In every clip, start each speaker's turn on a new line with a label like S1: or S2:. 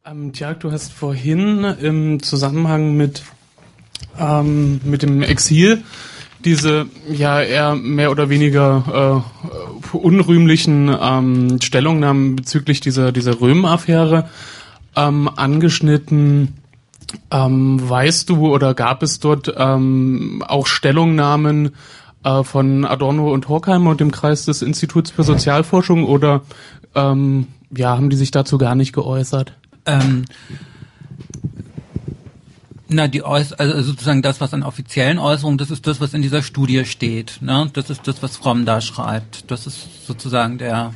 S1: Tja, du hast vorhin im Zusammenhang mit dem Exil diese ja eher mehr oder weniger unrühmlichen Stellungnahmen bezüglich dieser Röhm-Affäre angeschnitten. Weißt du oder gab es dort auch Stellungnahmen von Adorno und Horkheimer und dem Kreis des Instituts für Sozialforschung oder haben die sich dazu gar nicht geäußert?
S2: Also sozusagen das, was an offiziellen Äußerungen, das ist das, was in dieser Studie steht. Ne? Das ist das, was Fromm da schreibt. Das ist sozusagen der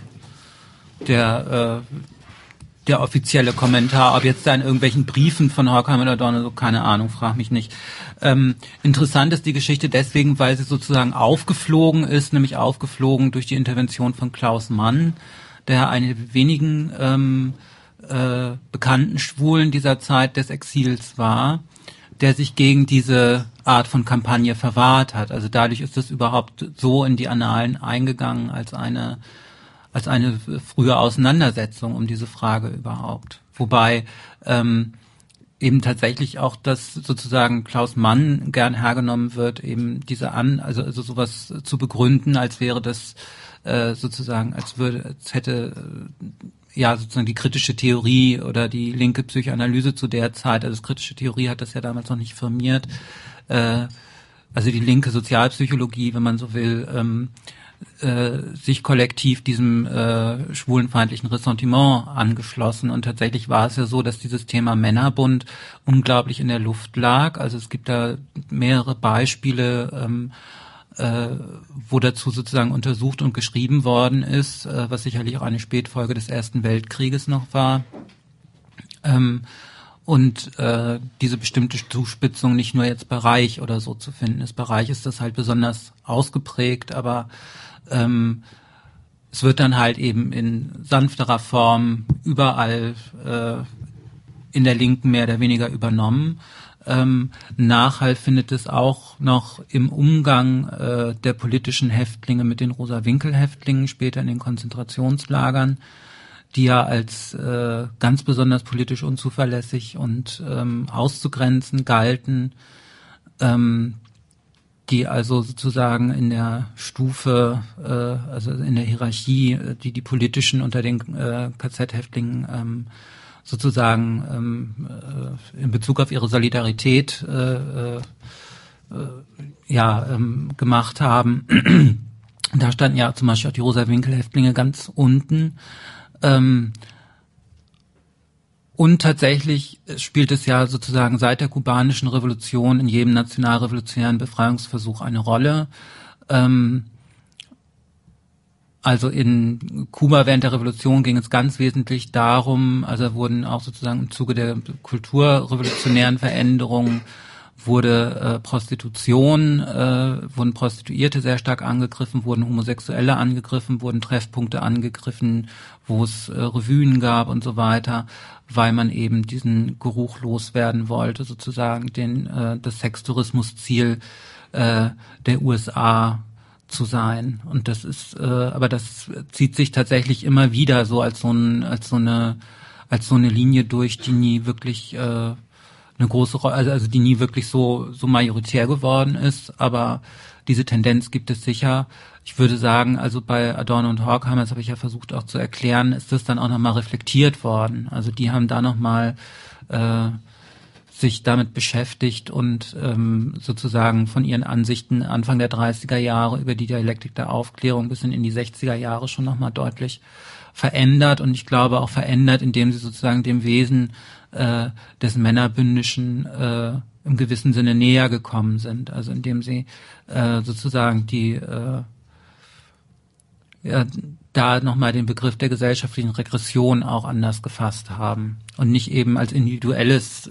S2: offizielle Kommentar. Ob jetzt da in irgendwelchen Briefen von Horkheimer oder Adorno, so keine Ahnung, frag mich nicht. Interessant ist die Geschichte deswegen, weil sie sozusagen aufgeflogen ist, nämlich aufgeflogen durch die Intervention von Klaus Mann, der eine der wenigen bekannten Schwulen dieser Zeit des Exils war, der sich gegen diese Art von Kampagne verwahrt hat. Also dadurch ist es überhaupt so in die Annalen eingegangen als eine frühe Auseinandersetzung um diese Frage überhaupt. Wobei eben tatsächlich auch das sozusagen Klaus Mann gern hergenommen wird, eben also sowas zu begründen, als wäre das sozusagen, als hätte sozusagen die kritische Theorie oder die linke Psychoanalyse zu der Zeit, also das kritische Theorie hat das ja damals noch nicht firmiert, also die linke Sozialpsychologie, wenn man so will, sich kollektiv diesem schwulenfeindlichen Ressentiment angeschlossen. Und tatsächlich war es ja so, dass dieses Thema Männerbund unglaublich in der Luft lag. Also es gibt da mehrere Beispiele, wo dazu sozusagen untersucht und geschrieben worden ist, was sicherlich auch eine Spätfolge des Ersten Weltkrieges noch war. Und diese bestimmte Zuspitzung nicht nur jetzt bei Reich oder so zu finden ist. Bei Reich ist das halt besonders ausgeprägt, aber es wird dann halt eben in sanfterer Form überall in der Linken mehr oder weniger übernommen. Nachhalt findet es auch noch im Umgang der politischen Häftlinge mit den Rosa-Winkel-Häftlingen später in den Konzentrationslagern, die ja als ganz besonders politisch unzuverlässig und auszugrenzen galten, die also sozusagen in der Stufe, also in der Hierarchie, die politischen unter den KZ-Häftlingen sozusagen in Bezug auf ihre Solidarität gemacht haben. Da standen ja zum Beispiel auch die Rosa-Winkel-Häftlinge ganz unten. Und tatsächlich spielt es ja sozusagen seit der kubanischen Revolution in jedem nationalrevolutionären Befreiungsversuch eine Rolle. Also in Kuba während der Revolution ging es ganz wesentlich darum, also wurden auch sozusagen im Zuge der kulturrevolutionären Veränderungen wurden Prostituierte sehr stark angegriffen, wurden Homosexuelle angegriffen, wurden Treffpunkte angegriffen, wo es Revuen gab und so weiter, weil man eben diesen Geruch loswerden wollte, sozusagen das Sextourismusziel der USA zu sein. Und das ist, aber das zieht sich tatsächlich immer wieder so als so eine Linie durch, die nie wirklich eine große Rolle, also die nie wirklich so majoritär geworden ist, aber diese Tendenz gibt es sicher. Ich würde sagen, also bei Adorno und Horkheimer, das habe ich ja versucht auch zu erklären, ist das dann auch nochmal reflektiert worden. Also die haben da nochmal sich damit beschäftigt und sozusagen von ihren Ansichten Anfang der 30er Jahre über die Dialektik der Aufklärung bis in die 60er Jahre schon nochmal deutlich verändert, und ich glaube auch verändert, indem sie sozusagen dem Wesen des Männerbündischen im gewissen Sinne näher gekommen sind. Also indem sie sozusagen da nochmal den Begriff der gesellschaftlichen Regression auch anders gefasst haben und nicht eben als individuelles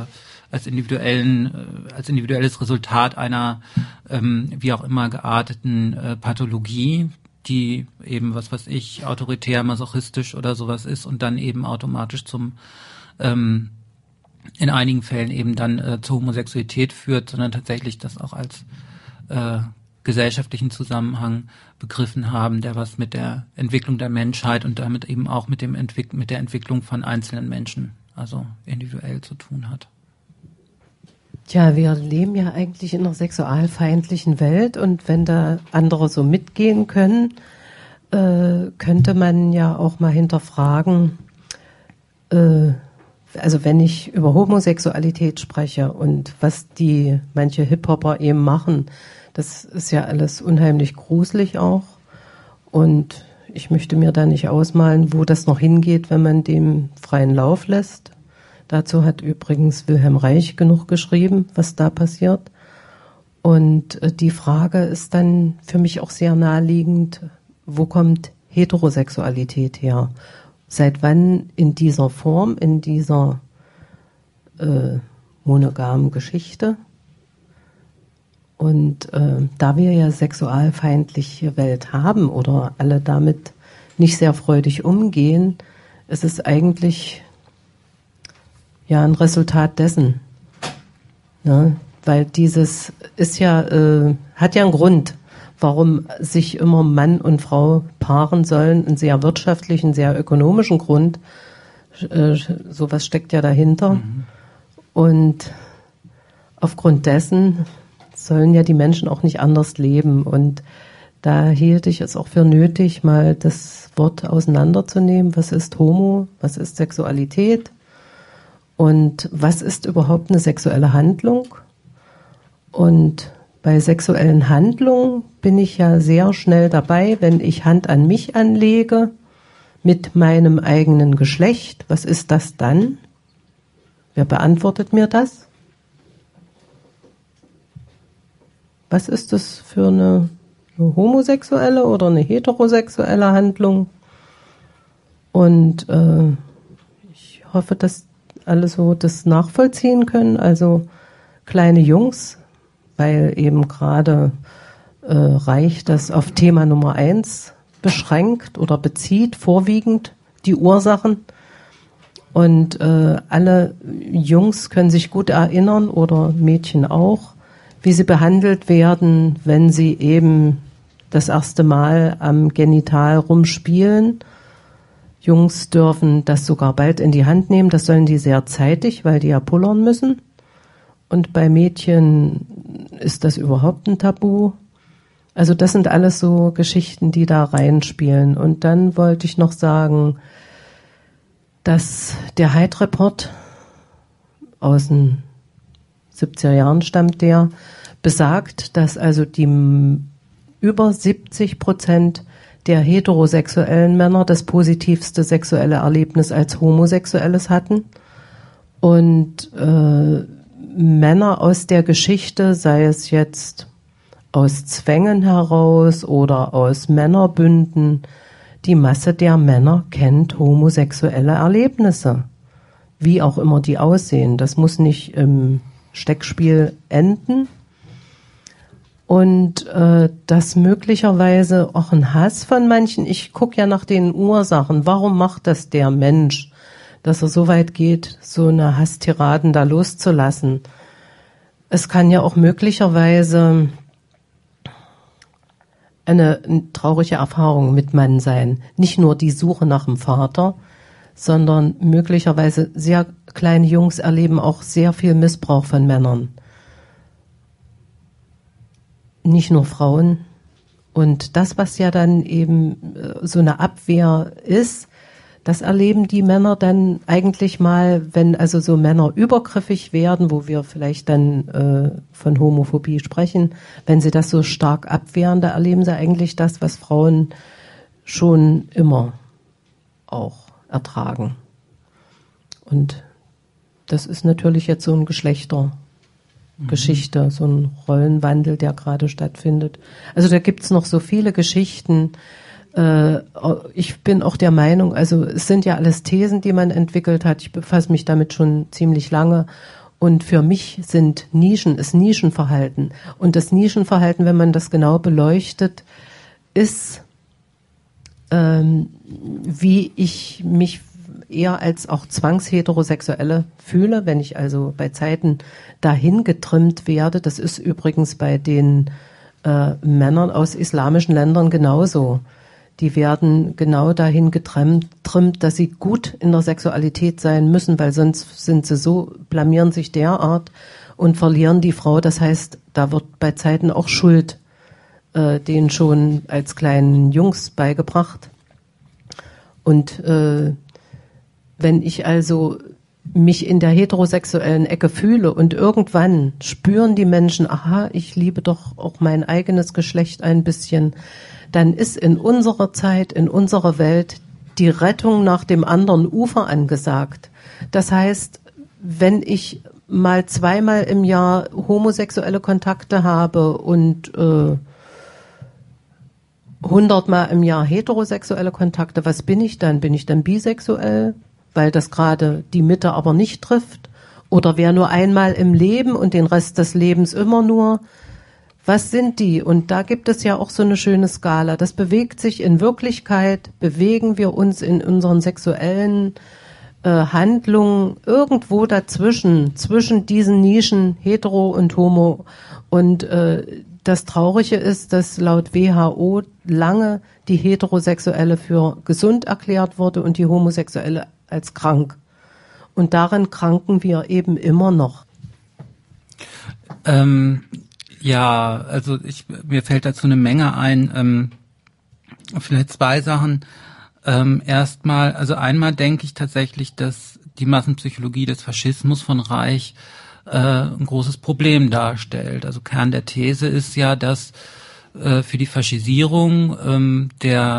S2: Resultat einer wie auch immer gearteten Pathologie, die eben, was weiß ich, autoritär, masochistisch oder sowas ist und dann eben automatisch in einigen Fällen eben dann zur Homosexualität führt, sondern tatsächlich das auch als gesellschaftlichen Zusammenhang begriffen haben, der was mit der Entwicklung der Menschheit und damit eben auch mit der Entwicklung von einzelnen Menschen also individuell zu tun hat.
S3: Tja, wir leben ja eigentlich in einer sexualfeindlichen Welt und wenn da andere so mitgehen können, könnte man ja auch mal hinterfragen, also wenn ich über Homosexualität spreche und was die manche Hip-Hopper eben machen, das ist ja alles unheimlich gruselig auch und ich möchte mir da nicht ausmalen, wo das noch hingeht, wenn man dem freien Lauf lässt. Dazu hat übrigens Wilhelm Reich genug geschrieben, was da passiert. Und die Frage ist dann für mich auch sehr naheliegend, wo kommt Heterosexualität her? Seit wann in dieser Form, in dieser monogamen Geschichte? Und da wir ja sexualfeindliche Welt haben oder alle damit nicht sehr freudig umgehen, ist es eigentlich ja ein Resultat dessen. Ne? Weil dieses ist ja, hat ja einen Grund, warum sich immer Mann und Frau paaren sollen, einen sehr wirtschaftlichen, sehr ökonomischen Grund. Sowas steckt ja dahinter. Mhm. Und aufgrund dessen sollen ja die Menschen auch nicht anders leben. Und da hielt ich es auch für nötig, mal das Wort auseinanderzunehmen. Was ist Homo? Was ist Sexualität? Und was ist überhaupt eine sexuelle Handlung? Und bei sexuellen Handlungen bin ich ja sehr schnell dabei, wenn ich Hand an mich anlege mit meinem eigenen Geschlecht. Was ist das dann? Wer beantwortet mir das? Was ist das für eine homosexuelle oder eine heterosexuelle Handlung? Und ich hoffe, dass alle so das nachvollziehen können. Also kleine Jungs, weil eben gerade Reich das auf Thema Nummer 1 beschränkt oder bezieht, vorwiegend die Ursachen. Und alle Jungs können sich gut erinnern oder Mädchen auch, wie sie behandelt werden, wenn sie eben das erste Mal am Genital rumspielen. Jungs dürfen das sogar bald in die Hand nehmen, das sollen die sehr zeitig, weil die ja pullern müssen. Und bei Mädchen ist das überhaupt ein Tabu. Also das sind alles so Geschichten, die da reinspielen. Und dann wollte ich noch sagen, dass der Heid-Report aus den 70er Jahren stammt, der besagt, dass also die über 70% der heterosexuellen Männer das positivste sexuelle Erlebnis als Homosexuelles hatten. Und Männer aus der Geschichte, sei es jetzt aus Zwängen heraus oder aus Männerbünden, die Masse der Männer kennt homosexuelle Erlebnisse. Wie auch immer die aussehen. Das muss nicht im Steckspiel enden. Und dass möglicherweise auch ein Hass von manchen, ich gucke ja nach den Ursachen, warum macht das der Mensch, dass er so weit geht, so eine Hasstiraden da loszulassen. Es kann ja auch möglicherweise eine traurige Erfahrung mit Mann sein. Nicht nur die Suche nach dem Vater, sondern möglicherweise sehr kleine Jungs erleben auch sehr viel Missbrauch von Männern. Nicht nur Frauen. Und das, was ja dann eben so eine Abwehr ist, das erleben die Männer dann eigentlich mal, wenn also so Männer übergriffig werden, wo wir vielleicht dann von Homophobie sprechen, wenn sie das so stark abwehren, da erleben sie eigentlich das, was Frauen schon immer auch ertragen. Und das ist natürlich jetzt so ein Geschlechtergeschichte, so ein Rollenwandel, der gerade stattfindet. Also da gibt's noch so viele Geschichten. Ich bin auch der Meinung, also es sind ja alles Thesen, die man entwickelt hat. Ich befasse mich damit schon ziemlich lange. Und für mich ist Nischenverhalten. Und das Nischenverhalten, wenn man das genau beleuchtet, ist, wie ich mich eher als auch Zwangsheterosexuelle fühle, wenn ich also bei Zeiten dahin getrimmt werde. Das ist übrigens bei den Männern aus islamischen Ländern genauso. die werden genau dahin getrimmt, dass sie gut in der Sexualität sein müssen, weil sonst blamieren sich derart und verlieren die Frau. Das heißt, da wird bei Zeiten auch Schuld denen schon als kleinen Jungs beigebracht. Und wenn ich also mich in der heterosexuellen Ecke fühle und irgendwann spüren die Menschen, aha, ich liebe doch auch mein eigenes Geschlecht ein bisschen, dann ist in unserer Zeit, in unserer Welt die Rettung nach dem anderen Ufer angesagt. Das heißt, wenn ich mal zweimal im Jahr homosexuelle Kontakte habe und 100-mal im Jahr heterosexuelle Kontakte, was bin ich dann? Bin ich dann bisexuell, weil das gerade die Mitte aber nicht trifft? Oder wer nur einmal im Leben und den Rest des Lebens immer nur? Was sind die? Und da gibt es ja auch so eine schöne Skala. Das bewegt sich in Wirklichkeit, bewegen wir uns in unseren sexuellen Handlungen irgendwo dazwischen, zwischen diesen Nischen hetero und homo. Und das Traurige ist, dass laut WHO lange die Heterosexuelle für gesund erklärt wurde und die Homosexuelle als krank. Und daran kranken wir eben immer noch.
S2: Ja, also mir fällt dazu eine Menge ein. Vielleicht zwei Sachen. Erstmal, also einmal denke ich tatsächlich, dass die Massenpsychologie des Faschismus von Reich ein großes Problem darstellt. Also Kern der These ist ja, dass für die Faschisierung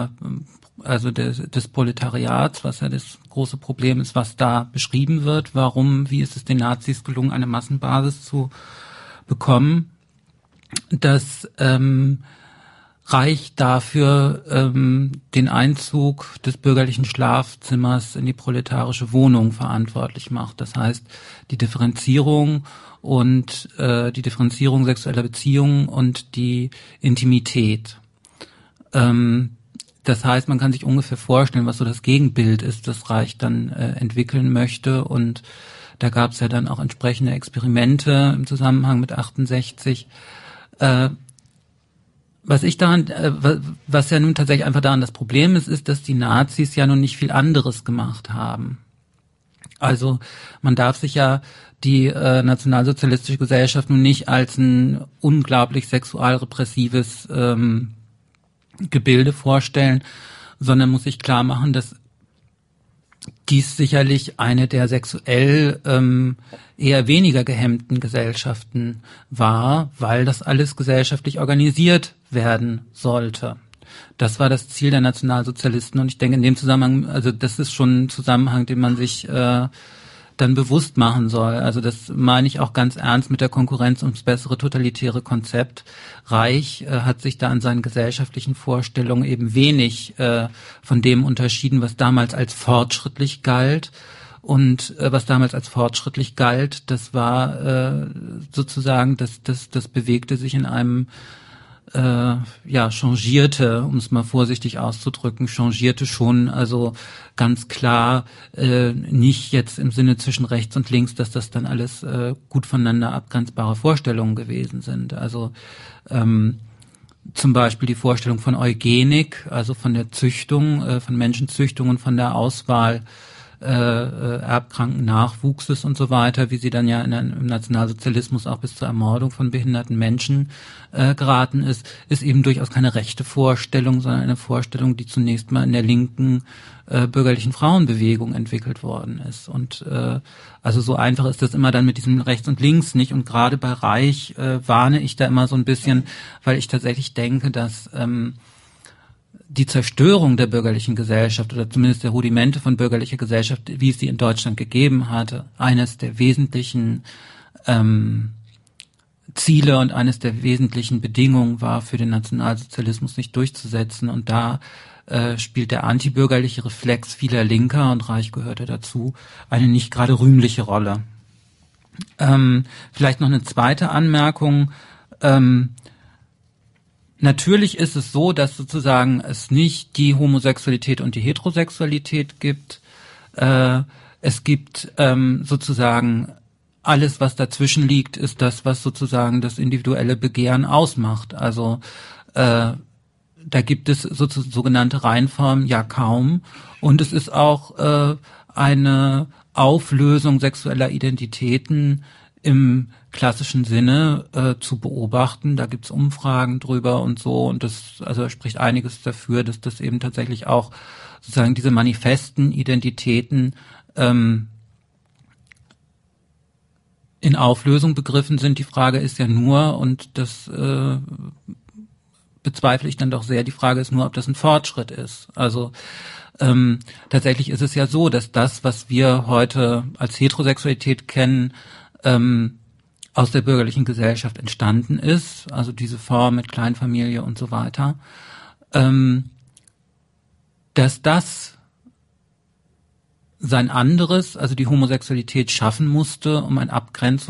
S2: des Proletariats, was ja das große Problem ist, was da beschrieben wird, wie ist es den Nazis gelungen, eine Massenbasis zu bekommen, dass Reich dafür den Einzug des bürgerlichen Schlafzimmers in die proletarische Wohnung verantwortlich macht. Das heißt, die Differenzierung sexueller Beziehungen und die Intimität. Das heißt, man kann sich ungefähr vorstellen, was so das Gegenbild ist, das Reich dann entwickeln möchte. Und da gab es ja dann auch entsprechende Experimente im Zusammenhang mit 68. Was ja nun tatsächlich einfach daran das Problem ist, dass die Nazis ja nun nicht viel anderes gemacht haben. Also man darf sich ja die nationalsozialistische Gesellschaft nun nicht als ein unglaublich sexualrepressives Gebilde vorstellen, sondern muss sich klar machen, dass dies sicherlich eine der sexuell eher weniger gehemmten Gesellschaften war, weil das alles gesellschaftlich organisiert werden sollte. Das war das Ziel der Nationalsozialisten und ich denke in dem Zusammenhang, also das ist schon ein Zusammenhang, den man sich dann bewusst machen soll. Also das meine ich auch ganz ernst mit der Konkurrenz ums bessere totalitäre Konzept. Reich hat sich da an seinen gesellschaftlichen Vorstellungen eben wenig von dem unterschieden, was damals als fortschrittlich galt. Und was damals als fortschrittlich galt, das war sozusagen, das bewegte sich in einem changierte, um es mal vorsichtig auszudrücken, changierte schon, also ganz klar nicht jetzt im Sinne zwischen rechts und links, dass das dann alles gut voneinander abgrenzbare Vorstellungen gewesen sind. Also zum Beispiel die Vorstellung von Eugenik, also von der Züchtung, von Menschenzüchtung und von der Auswahl erbkranken Nachwuchses und so weiter, wie sie dann ja im Nationalsozialismus auch bis zur Ermordung von behinderten Menschen geraten ist eben durchaus keine rechte Vorstellung, sondern eine Vorstellung, die zunächst mal in der linken bürgerlichen Frauenbewegung entwickelt worden ist. Und also so einfach ist das immer dann mit diesem Rechts und Links nicht. Und gerade bei Reich warne ich da immer so ein bisschen, weil ich tatsächlich denke, dass die Zerstörung der bürgerlichen Gesellschaft oder zumindest der Rudimente von bürgerlicher Gesellschaft, wie es sie in Deutschland gegeben hatte, eines der wesentlichen Ziele und eines der wesentlichen Bedingungen war, für den Nationalsozialismus nicht durchzusetzen. Und da spielt der antibürgerliche Reflex vieler Linker, und Reich gehörte dazu, eine nicht gerade rühmliche Rolle. Vielleicht noch eine zweite Anmerkung. Natürlich ist es so, dass sozusagen es nicht die Homosexualität und die Heterosexualität gibt. Es gibt sozusagen alles, was dazwischen liegt, ist das, was sozusagen das individuelle Begehren ausmacht. Also da gibt es sogenannte Reinformen ja kaum. Und es ist auch eine Auflösung sexueller Identitäten im klassischen Sinne zu beobachten. Da gibt's Umfragen drüber und so, und das also spricht einiges dafür, dass das eben tatsächlich auch sozusagen diese manifesten Identitäten in Auflösung begriffen sind. Die Frage ist ja nur, und das bezweifle ich dann doch sehr, die Frage ist nur, ob das ein Fortschritt ist. Also tatsächlich ist es ja so, dass das, was wir heute als Heterosexualität kennen, aus der bürgerlichen Gesellschaft entstanden ist, also diese Form mit Kleinfamilie und so weiter, dass das sein anderes, also die Homosexualität schaffen musste, um ein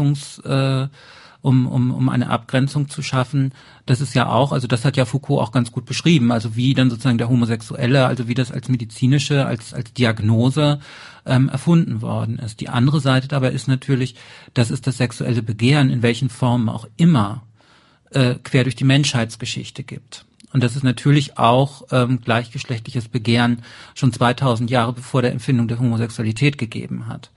S2: um eine Abgrenzung zu schaffen. Das ist ja auch, also das hat ja Foucault auch ganz gut beschrieben, also wie dann sozusagen der Homosexuelle, also wie das als medizinische, als Diagnose erfunden worden ist. Die andere Seite dabei ist natürlich, dass es das sexuelle Begehren in welchen Formen auch immer quer durch die Menschheitsgeschichte gibt. Und dass es natürlich auch gleichgeschlechtliches Begehren schon 2000 Jahre bevor der Empfindung der Homosexualität gegeben hat.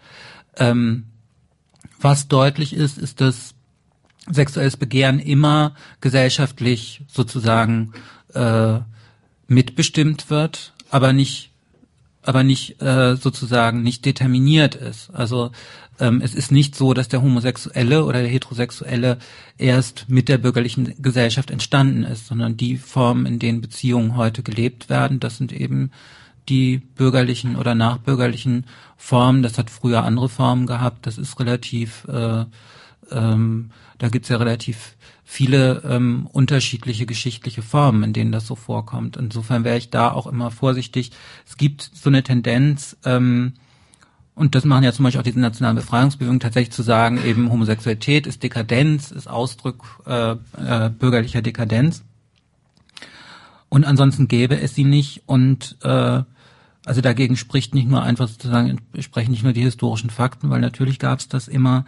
S2: Was deutlich ist, ist, dass sexuelles Begehren immer gesellschaftlich sozusagen mitbestimmt wird, aber nicht sozusagen nicht determiniert ist. Also es ist nicht so, dass der Homosexuelle oder der Heterosexuelle erst mit der bürgerlichen Gesellschaft entstanden ist, sondern die Formen, in denen Beziehungen heute gelebt werden, das sind eben die bürgerlichen oder nachbürgerlichen Formen. Das hat früher andere Formen gehabt. Das ist relativ, da gibt's ja relativ viele unterschiedliche geschichtliche Formen, in denen das so vorkommt. Insofern wäre ich da auch immer vorsichtig. Es gibt so eine Tendenz, und das machen ja zum Beispiel auch diese nationalen Befreiungsbewegungen, tatsächlich zu sagen, eben Homosexualität ist Dekadenz, ist Ausdruck bürgerlicher Dekadenz. Und ansonsten gäbe es sie nicht. Und also dagegen spricht nicht nur einfach sozusagen, sprechen nicht nur die historischen Fakten, weil natürlich gab es das immer.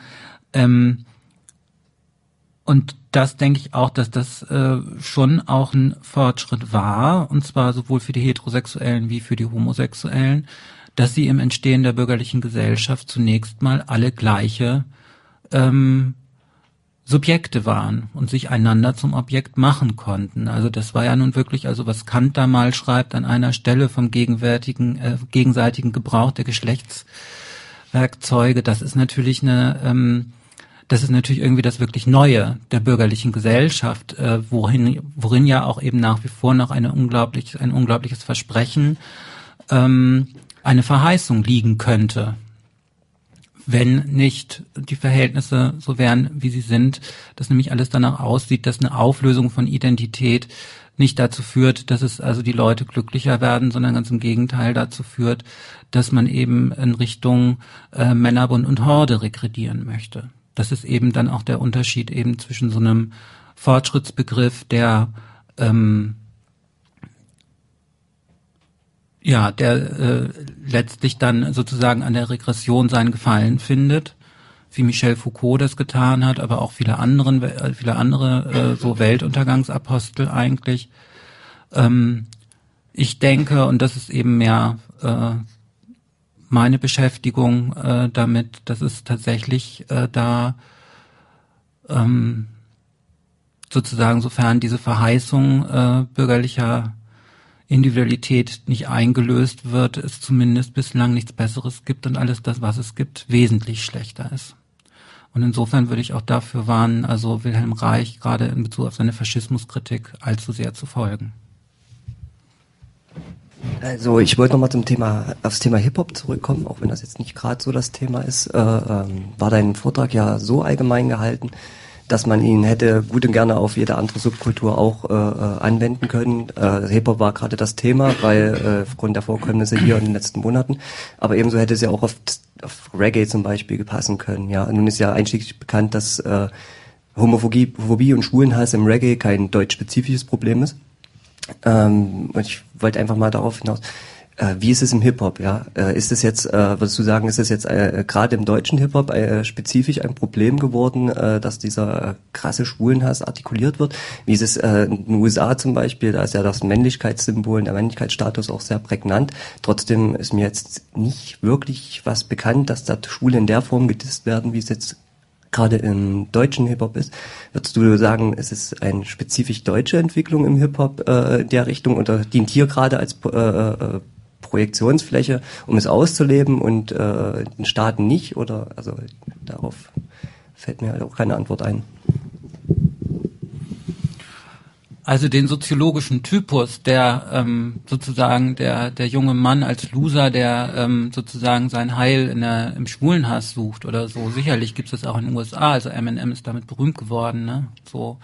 S2: Und das denke ich auch, dass das schon auch ein Fortschritt war, und zwar sowohl für die Heterosexuellen wie für die Homosexuellen, dass sie im Entstehen der bürgerlichen Gesellschaft zunächst mal alle gleiche Subjekte waren und sich einander zum Objekt machen konnten. Also das war ja nun wirklich, also was Kant da mal schreibt an einer Stelle vom gegenseitigen Gebrauch der Geschlechtswerkzeuge, das ist natürlich das ist natürlich irgendwie das wirklich Neue der bürgerlichen Gesellschaft, worin ja auch eben nach wie vor noch ein unglaubliches Versprechen, eine Verheißung liegen könnte, wenn nicht die Verhältnisse so wären, wie sie sind, dass nämlich alles danach aussieht, dass eine Auflösung von Identität nicht dazu führt, dass es also die Leute glücklicher werden, sondern ganz im Gegenteil dazu führt, dass man eben in Richtung Männerbund und Horde regredieren möchte. Das ist eben dann auch der Unterschied eben zwischen so einem Fortschrittsbegriff, der letztlich dann sozusagen an der Regression seinen Gefallen findet, wie Michel Foucault das getan hat, aber auch viele andere so Weltuntergangsapostel eigentlich. Ich denke, und das ist eben mehr meine Beschäftigung damit, dass es tatsächlich sozusagen, sofern diese Verheißung bürgerlicher Individualität nicht eingelöst wird, es zumindest bislang nichts Besseres gibt und alles das, was es gibt, wesentlich schlechter ist. Und insofern würde ich auch dafür warnen, also Wilhelm Reich gerade in Bezug auf seine Faschismuskritik allzu sehr zu folgen.
S4: Also ich wollte nochmal aufs Thema Hip-Hop zurückkommen, auch wenn das jetzt nicht gerade so das Thema ist. War dein Vortrag ja so allgemein gehalten, dass man ihn hätte gut und gerne auf jede andere Subkultur auch anwenden können. Hip-Hop war gerade das Thema, weil aufgrund der Vorkommnisse hier in den letzten Monaten, aber ebenso hätte es ja auch auf Reggae zum Beispiel passen können. Ja, nun ist ja einschlägig bekannt, dass Homophobie und Schwulenhass im Reggae kein deutsch-spezifisches Problem ist. Und ich wollte einfach mal darauf hinaus, Wie ist es im Hip-Hop, ja? Ist es jetzt, würdest du sagen, ist es jetzt gerade im deutschen Hip-Hop spezifisch ein Problem geworden, dass dieser krasse Schwulenhass artikuliert wird? Wie ist es in den USA zum Beispiel? Da ist ja das Männlichkeitssymbol, der Männlichkeitsstatus auch sehr prägnant. Trotzdem ist mir jetzt nicht wirklich was bekannt, dass da Schwule in der Form gedisst werden, wie es jetzt gerade im deutschen Hip-Hop ist. Würdest du sagen, es ist eine spezifisch deutsche Entwicklung im Hip-Hop in der Richtung oder dient hier gerade als Projektionsfläche, um es auszuleben und in den Staaten nicht? Oder also darauf fällt mir halt auch keine Antwort ein.
S2: Also den soziologischen Typus, der sozusagen der junge Mann als Loser, der sozusagen sein Heil im Schwulenhass sucht oder so. Sicherlich gibt es das auch in den USA. Also Eminem ist damit berühmt geworden, ne? So,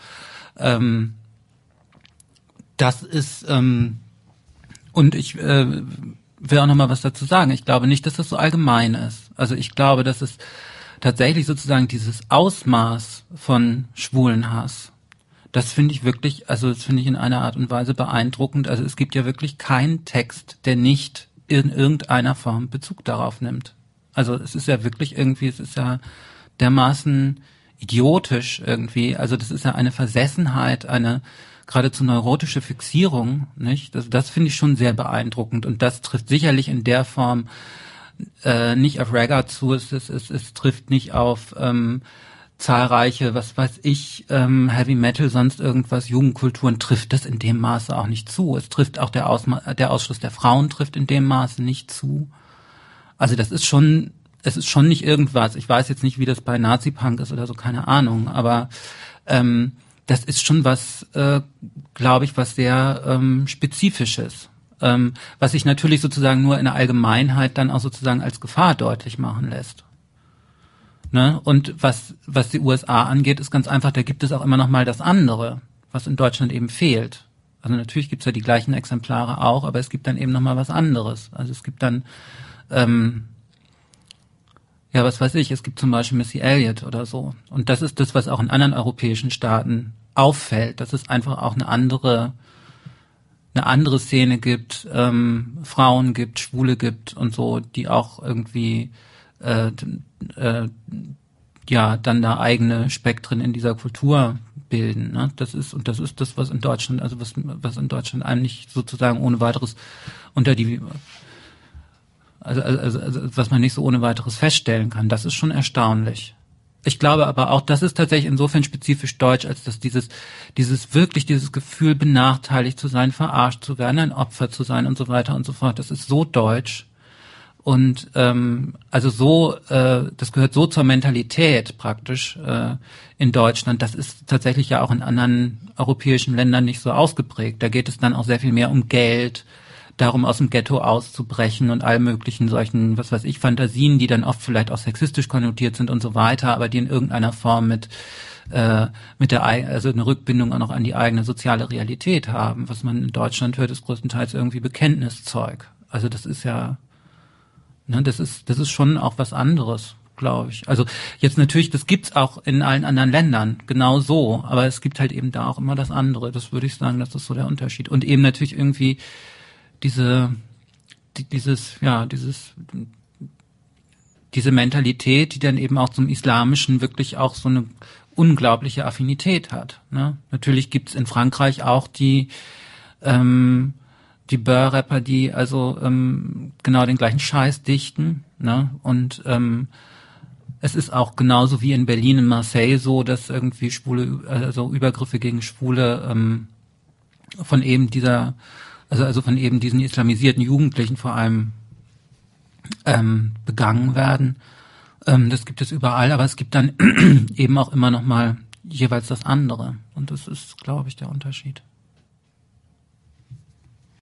S2: das ist und ich will auch noch mal was dazu sagen. Ich glaube nicht, dass das so allgemein ist. Also ich glaube, dass es tatsächlich sozusagen dieses Ausmaß von Schwulenhass, das finde ich wirklich, also das finde ich in einer Art und Weise beeindruckend. Also es gibt ja wirklich keinen Text, der nicht in irgendeiner Form Bezug darauf nimmt. Also es ist ja wirklich irgendwie, es ist ja dermaßen idiotisch irgendwie. Also das ist ja eine Versessenheit, eine geradezu neurotische Fixierung, nicht? Das finde ich schon sehr beeindruckend und das trifft sicherlich in der Form nicht auf Ragga zu, es trifft nicht auf zahlreiche, was weiß ich, Heavy Metal, sonst irgendwas, Jugendkulturen trifft das in dem Maße auch nicht zu. Es trifft auch der Ausschluss der Frauen trifft in dem Maße nicht zu. Also es ist schon nicht irgendwas. Ich weiß jetzt nicht, wie das bei Nazi-Punk ist oder so, keine Ahnung, aber das ist schon was, glaube ich, was sehr Spezifisches, was sich natürlich sozusagen nur in der Allgemeinheit dann auch sozusagen als Gefahr deutlich machen lässt. Ne? Und was die USA angeht, ist ganz einfach, da gibt es auch immer noch mal das andere, was in Deutschland eben fehlt. Also natürlich gibt es ja die gleichen Exemplare auch, aber es gibt dann eben noch mal was anderes. Also es gibt dann ja, was weiß ich, es gibt zum Beispiel Missy Elliott oder so. Und das ist das, was auch in anderen europäischen Staaten auffällt, dass es einfach auch eine andere Szene gibt, Frauen gibt, Schwule gibt und so, die auch irgendwie ja dann da eigene Spektren in dieser Kultur bilden. Ne? Das ist das, was in Deutschland, also was in Deutschland eigentlich sozusagen ohne weiteres unter die Also was man nicht so ohne weiteres feststellen kann, das ist schon erstaunlich. Ich glaube aber auch, das ist tatsächlich insofern spezifisch deutsch, als dass dieses Gefühl, benachteiligt zu sein, verarscht zu werden, ein Opfer zu sein und so weiter und so fort, das ist so deutsch. Und das gehört so zur Mentalität praktisch in Deutschland. Das ist tatsächlich ja auch in anderen europäischen Ländern nicht so ausgeprägt. Da geht es dann auch sehr viel mehr um Geld, darum, aus dem Ghetto auszubrechen und all möglichen solchen, was weiß ich, Fantasien, die dann oft vielleicht auch sexistisch konnotiert sind und so weiter, aber die in irgendeiner Form mit eine Rückbindung auch noch an die eigene soziale Realität haben. Was man in Deutschland hört, ist größtenteils irgendwie Bekenntniszeug. Also das ist ja, ne, das ist schon auch was anderes, glaube ich. Also jetzt natürlich, das gibt's auch in allen anderen Ländern, genau so, aber es gibt halt eben da auch immer das andere. Das würde ich sagen, das ist so der Unterschied. Und eben natürlich irgendwie diese Mentalität, die dann eben auch zum Islamischen wirklich auch so eine unglaubliche Affinität hat. Ne? Natürlich gibt's in Frankreich auch die Beurre-Rapper, die also genau den gleichen Scheiß dichten. Ne? Und es ist auch genauso wie in Berlin, in Marseille so, dass irgendwie Übergriffe gegen Schwule von eben diesen islamisierten Jugendlichen vor allem begangen werden. Das gibt es überall, aber es gibt dann eben auch immer noch mal jeweils das andere. Und das ist, glaube ich, der Unterschied.